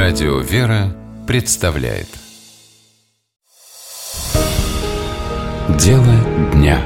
Радио «Вера» представляет Дело дня.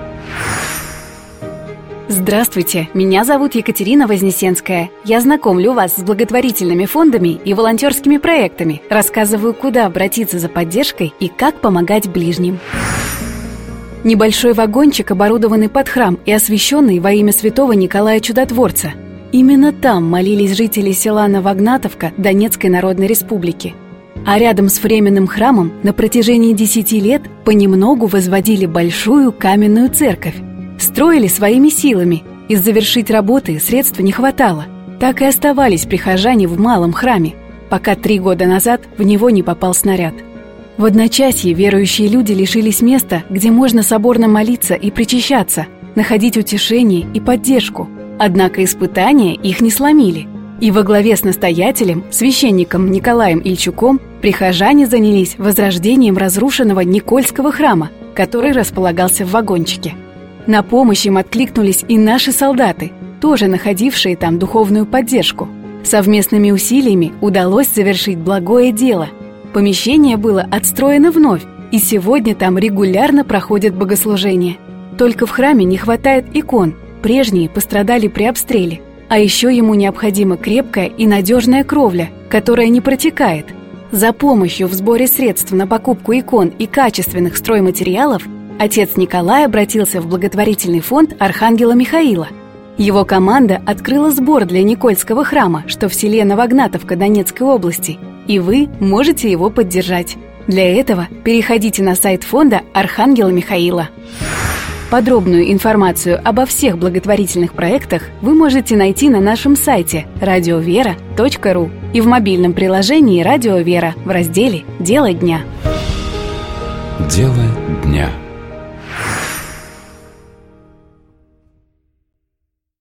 Здравствуйте, меня зовут Екатерина Вознесенская. Я знакомлю вас с благотворительными фондами и волонтерскими проектами, рассказываю, куда обратиться за поддержкой и как помогать ближним. Небольшой вагончик, оборудованный под храм и освященный во имя святого Николая Чудотворца. Именно там молились жители села Новогнатовка Донецкой Народной Республики. А рядом с временным храмом на протяжении 10 лет понемногу возводили большую каменную церковь. Строили своими силами, и завершить работы средств не хватало. Так и оставались прихожане в малом храме, пока 3 года назад в него не попал снаряд. В одночасье верующие люди лишились места, где можно соборно молиться и причащаться, находить утешение и поддержку. Однако испытания их не сломили. И во главе с настоятелем, священником Николаем Ильчуком, прихожане занялись возрождением разрушенного Никольского храма, который располагался в вагончике. На помощь им откликнулись и наши солдаты, тоже находившие там духовную поддержку. Совместными усилиями удалось завершить благое дело. Помещение было отстроено вновь, и сегодня там регулярно проходят богослужения. Только в храме не хватает икон, прежние пострадали при обстреле. А еще ему необходима крепкая и надежная кровля, которая не протекает. За помощью в сборе средств на покупку икон и качественных стройматериалов отец Николай обратился в благотворительный фонд Архангела Михаила. Его команда открыла сбор для Никольского храма, что в селе Новогнатовка Донецкой области, и вы можете его поддержать. Для этого переходите на сайт фонда Архангела Михаила. Подробную информацию обо всех благотворительных проектах вы можете найти на нашем сайте radiovera.ru и в мобильном приложении «Радио Вера» в разделе «Дело дня». Дело дня.